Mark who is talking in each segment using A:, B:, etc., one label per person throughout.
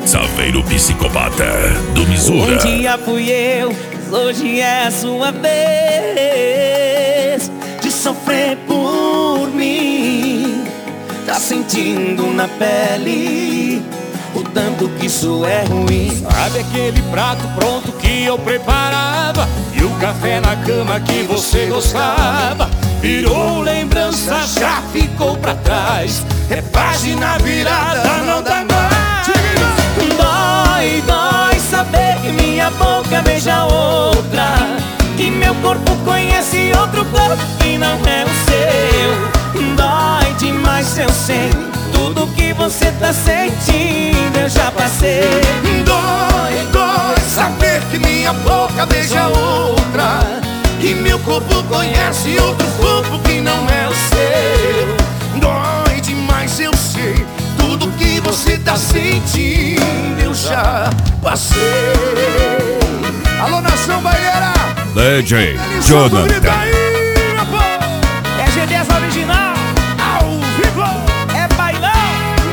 A: Saveiro Psicopata do Misura.
B: Um dia fui eu, hoje é a sua vez de sofrer por mim. Tá sentindo na pele o tanto que isso é ruim.
C: Sabe aquele prato pronto que eu preparava e o café na cama que você gostava? Virou lembrança, já ficou pra trás. É página virada, não dá mais.
B: Dói, dói saber que minha boca beija outra, que meu corpo conhece outro corpo que não é o seu. Dói demais, eu sei, tudo que você tá sentindo eu já passei.
C: Dói, dói saber que minha boca beija outra, que meu corpo conhece outro corpo que não é o seu. Dói demais, eu sei, tudo que você tá sentindo eu já passei. Alô, nação baiana!
A: DJ
C: Grita
A: Jonathan.
C: aí, meu povo!
B: É G10 original,
C: Ao vivo!
B: é bailão.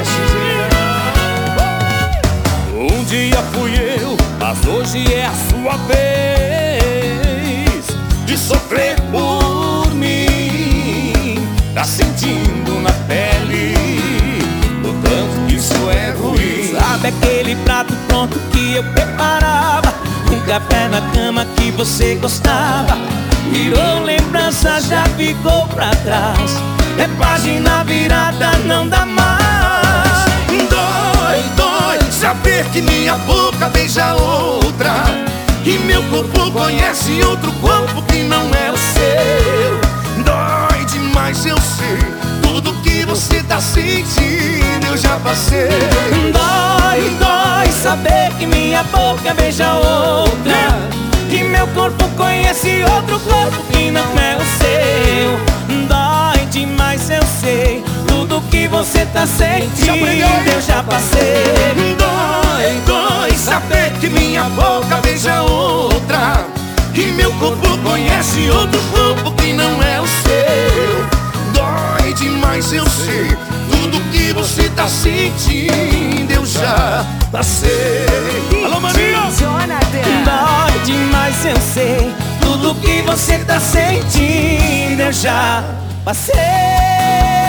C: Um dia fui eu, mas hoje é a sua vez de sofrer por mim. Tá sentindo na pele o tanto que isso é ruim.
B: Sabe aquele prato pronto que eu preparava, um café na cama que você gostava? Virou lembrança, já ficou pra trás. É página virada, não dá mais.
C: Dói, dói saber que minha boca beija outra, que meu corpo conhece outro corpo que não é o seu. Dói demais, eu sei, tudo que você tá sentindo eu já passei.
B: Dói, dói saber que minha boca beija outra, que meu corpo conhece outro corpo que não é o seu. Dói demais, eu sei, tudo que você tá sentindo eu já passei.
C: Dói, dói saber que minha boca beija outra, que meu corpo conhece outro corpo que não é o seu. Dói demais, eu sei, tudo que você tá sentindo eu já passei. Alô, maninho!
B: Dói demais, eu sei, tudo que você tá sentindo eu já passei.